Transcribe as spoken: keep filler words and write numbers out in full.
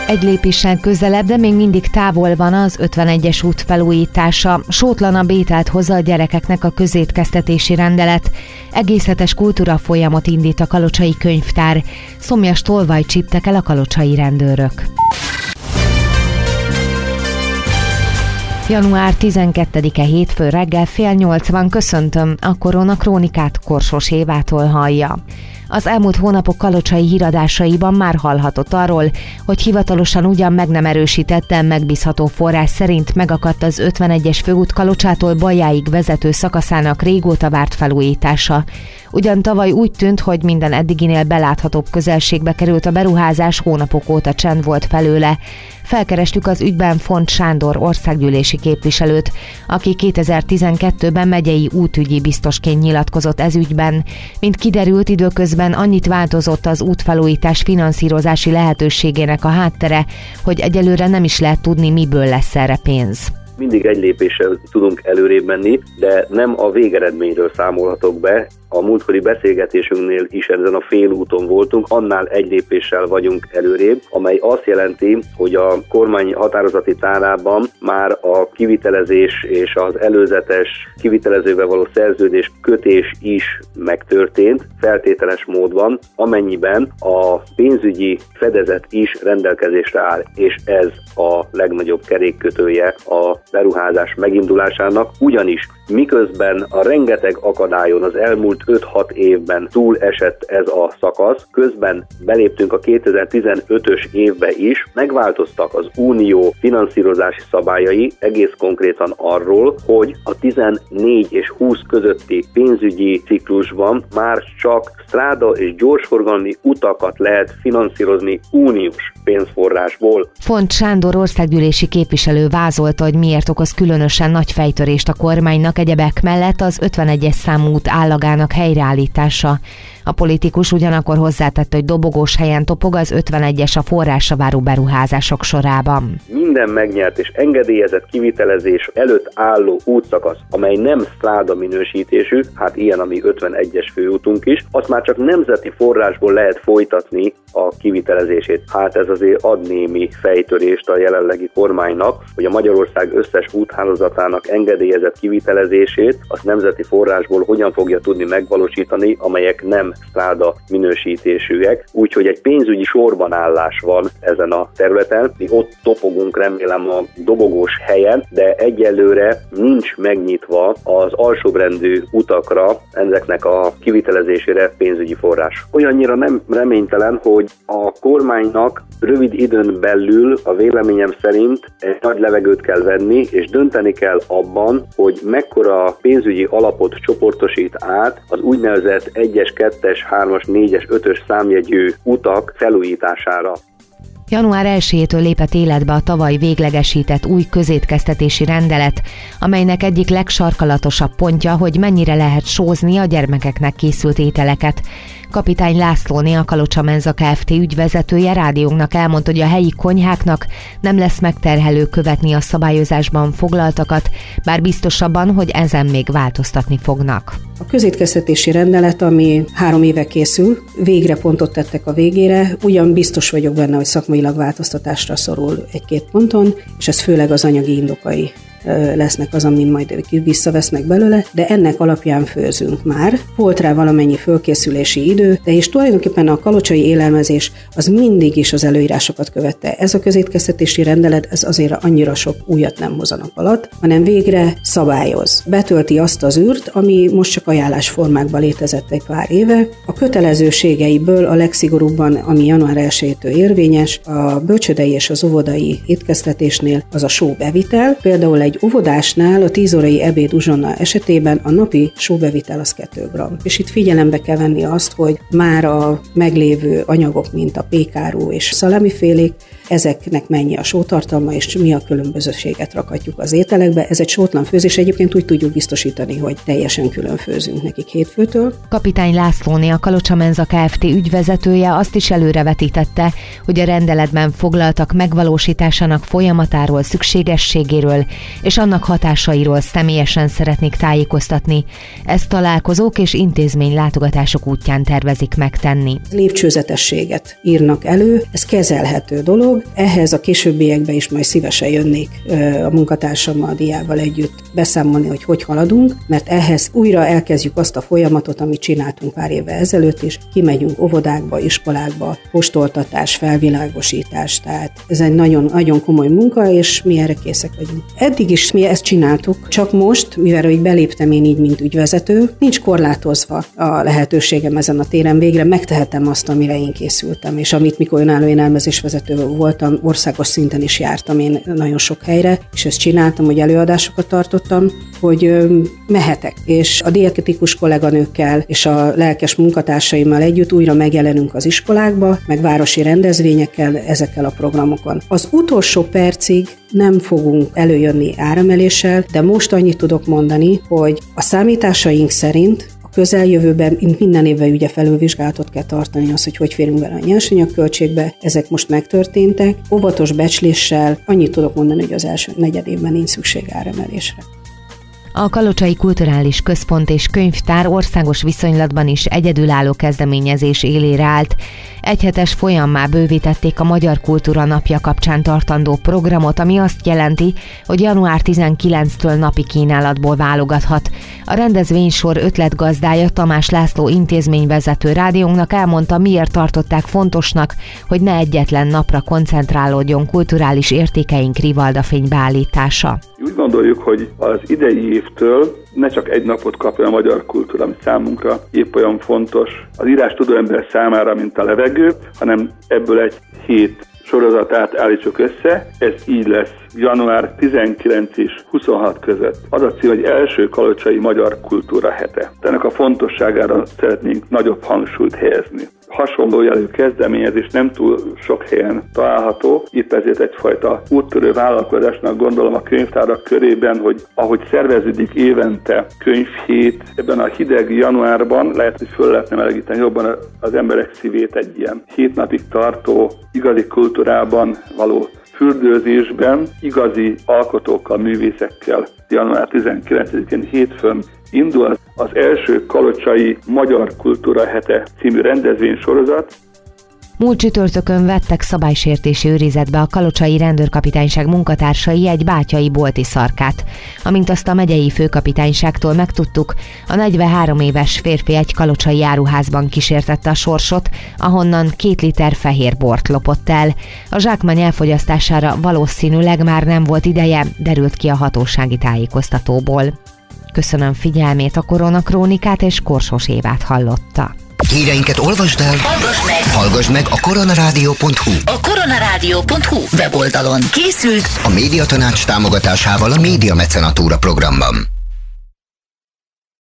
Egy lépéssel közelebb, de még mindig távol van az ötvenegyes út felújítása. Sótlanabb ételt hozza a gyerekeknek a közétkeztetési rendelet. Egészhetes kultúra folyamot indít a kalocsai könyvtár. Szomjas tolvaj csíptek el a kalocsai rendőrök. január tizenkettedike hétfő reggel fél nyolc van, köszöntöm, a Korona Krónikát Korsos Évától hallja. Az elmúlt hónapok kalocsai híradásaiban már hallhatott arról, hogy hivatalosan ugyan meg nem erősítette, megbízható forrás szerint megakadt az ötvenegyes főút Kalocsától Bajáig vezető szakaszának régóta várt felújítása. Ugyan tavaly úgy tűnt, hogy minden eddiginél beláthatóbb közelségbe került a beruházás, hónapok óta csend volt felőle. Felkerestük az ügyben Font Sándor országgyűlési képviselőt, aki kétezer-tizenkettőben megyei útügyi biztosként nyilatkozott ez ügyben. Mint kiderült, időközben annyit változott az útfelújítás finanszírozási lehetőségének a háttere, hogy egyelőre nem is lehet tudni, miből lesz erre pénz. Mindig egy lépéssel tudunk előrébb menni, de nem a végeredményről számolhatok be. A múltkori beszélgetésünknél is ezen a félúton voltunk, annál egy lépéssel vagyunk előrébb, amely azt jelenti, hogy a kormány határozati tárában már a kivitelezés és az előzetes kivitelezővel való szerződés kötés is megtörtént, feltételes módban, amennyiben a pénzügyi fedezet is rendelkezésre áll, és ez a legnagyobb kerékkötője a beruházás megindulásának, ugyanis miközben a rengeteg akadályon az elmúlt öt-hat évben túl esett ez a szakasz, közben beléptünk a kétezer-tizenötös évbe is, megváltoztak az unió finanszírozási szabályai egész konkrétan arról, hogy a tizennégy és húsz közötti pénzügyi ciklusban már csak stráda és gyorsforgalmi utakat lehet finanszírozni uniós pénzforrásból. Font Sándor országgyűlési képviselő vázolta, hogy miért okoz különösen nagy fejtörést a kormánynak egyebek mellett az ötvenegyes számú út állagának helyreállítása. A politikus ugyanakkor hozzátette, hogy dobogós helyen topog az ötvenegyes a forrásra váró beruházások sorában. Minden megnyert és engedélyezett kivitelezés előtt álló útszakasz, amely nem stráda minősítésű, hát ilyen a mi ötvenegyes főútunk is, azt már csak nemzeti forrásból lehet folytatni a kivitelezését. Hát ez azért ad némi fejtörést a jelenlegi kormánynak, hogy a Magyarország összes úthálózatának engedélyezett kivitelezését azt nemzeti forrásból hogyan fogja tudni megvalósítani, amelyek nem stráda minősítésűek, úgyhogy egy pénzügyi sorbanállás van ezen a területen. Mi ott topogunk, remélem, a dobogós helyen, de egyelőre nincs megnyitva az alsóbrendű utakra ezeknek a kivitelezésére pénzügyi forrás. Olyannyira nem reménytelen, hogy a kormánynak rövid időn belül a véleményem szerint egy nagy levegőt kell venni, és dönteni kell abban, hogy mekkora pénzügyi alapot csoportosít át az úgynevezett egyes, kettes, hármas, négyes, ötös számjegyű utak felújítására. január elsejétől lépett életbe a tavaly véglegesített új közétkeztetési rendelet, amelynek egyik legsarkalatosabb pontja, hogy mennyire lehet sózni a gyermekeknek készült ételeket. Kapitány Lászlóné, a Kalocsa Menza Kft. Ügyvezetője rádiónknak elmondta, hogy a helyi konyháknak nem lesz megterhelő követni a szabályozásban foglaltakat, bár biztosabban, hogy ezen még változtatni fognak. A közétkeztetési rendelet, ami három éve készül, végre pontot tettek a végére, ugyan biztos vagyok benne, hogy szakmailag változtatásra szorul egy-két ponton, és ez főleg az anyagi indokai lesznek az, amin majd visszavesznek belőle, de ennek alapján főzünk már. Volt rá valamennyi fölkészülési idő, de és tulajdonképpen a kalocsai élelmezés az mindig is az előírásokat követte. Ez a közétkeztetési rendelet, ez azért annyira sok újat nem hoz a nap alatt, hanem végre szabályoz. Betölti azt az űrt, ami most csak ajánlásformákban létezett egy pár éve. A kötelezőségeiből a legszigorúbban, ami január elsejétől érvényes, a bölcsődei és az óvodai étkeztetésnél az a sóbevitel. Például egy óvodásnál a tíz órai ebéd uzsonna esetében a napi sóbevitel az két gramm. És itt figyelembe kell venni azt, hogy már a meglévő anyagok, mint a pékáru és szalámifélék, ezeknek mennyi a sótartalma, és mi a különbözőséget rakhatjuk az ételekbe. Ez egy sótlan főzés, egyébként úgy tudjuk biztosítani, hogy teljesen külön főzünk nekik hétfőtől. Kapitány Lászlóné, a Kalocsa Menza Kft. Ügyvezetője azt is előrevetítette, hogy a rendeletben foglaltak megvalósításának folyamatáról, szükségességéről és annak hatásairól személyesen szeretnék tájékoztatni. Ezt találkozók és intézmény látogatások útján tervezik megtenni. Lépcsőzetességet írnak elő, ez kezelhető dolog, dolog. Ehhez a későbbiekben is majd szívesen jönnék a munkatársammal, a diával együtt beszámolni, hogy hogy haladunk, mert ehhez újra elkezdjük azt a folyamatot, amit csináltunk pár évvel ezelőtt is. Kimegyünk óvodákba, iskolákba, postoltatás, felvilágosítás, tehát ez egy nagyon, nagyon komoly munka, és mi erre készek vagyunk. Eddig is mi ezt csináltuk, csak most, mivel hogy beléptem én így, mint ügyvezető, nincs korlátozva a lehetőségem ezen a téren, végre megtehetem azt, amire én készültem, és amit mikor önálló élelmezésvezető voltam, országos szinten is jártam én nagyon sok helyre, és ezt csináltam, hogy előadásokat tartottam, hogy mehetek, és a dietetikus kolléganőkkel és a lelkes munkatársaimmal együtt újra megjelenünk az iskolákba, meg városi rendezvényekkel, ezekkel a programokon. Az utolsó percig nem fogunk előjönni áremeléssel, de most annyit tudok mondani, hogy a számításaink szerint a közeljövőben minden évben ugye felülvizsgálatot kell tartani az, hogy hogy férünk bele a nyersanyagköltségbe, ezek most megtörténtek. Óvatos becsléssel annyit tudok mondani, hogy az első negyed évben nincs szükség áremelésre. A Kalocsai Kulturális Központ és Könyvtár országos viszonylatban is egyedülálló kezdeményezés élére állt. Egyhetes folyammá bővítették a Magyar Kultúra Napja kapcsán tartandó programot, ami azt jelenti, hogy január tizenkilencedikétől napi kínálatból válogathat. A rendezvénysor ötletgazdája Tamás László intézményvezető rádiónknak elmondta, miért tartották fontosnak, hogy ne egyetlen napra koncentrálódjon kulturális értékeink rivalda fénybeállítása. Úgy gondoljuk, hogy az idei évtől ne csak egy napot kapja a magyar kultúra, ami számunkra épp olyan fontos az írástudó ember számára, mint a levegő, hanem ebből egy hét sorozatát állítsuk össze. Ez így lesz január tizenkilenc és huszonhat között. Az a cím, hogy első kalocsai magyar kultúra hete. Ennek a fontosságára szeretnénk nagyobb hangsúlyt helyezni. Hasonló jelű kezdeményezés nem túl sok helyen található, épp ezért egyfajta úttörő vállalkozásnak gondolom a könyvtárak körében, hogy ahogy szerveződik évente könyvhét, ebben a hideg januárban lehet, hogy föl lehetne melegíteni jobban az emberek szívét egy ilyen hét napig tartó, igazi kultúrában való fürdőzésben, igazi alkotókkal, művészekkel. január tizenkilencedikén hétfőn indul az első Kalocsai Magyar Kultúra Hete című rendezvénysorozat. Múlt csütörtökön vettek szabálysértési őrizetbe a kalocsai rendőrkapitányság munkatársai egy bátyai bolti szarkát. Amint azt a megyei főkapitányságtól megtudtuk, a negyvenhárom éves férfi egy kalocsai áruházban kísértette a sorsot, ahonnan két liter fehér bort lopott el. A zsákmány elfogyasztására valószínűleg már nem volt ideje, derült ki a hatósági tájékoztatóból. Köszönöm figyelmét, a Koronakrónikát és Korsós Évát hallotta. Híreinket olvasd el, hallgass meg, hallgass meg a koronarádió pont hu. A koronarádió pont hu weboldalon készült a Médiatanács támogatásával a Média Mecenatúra programban.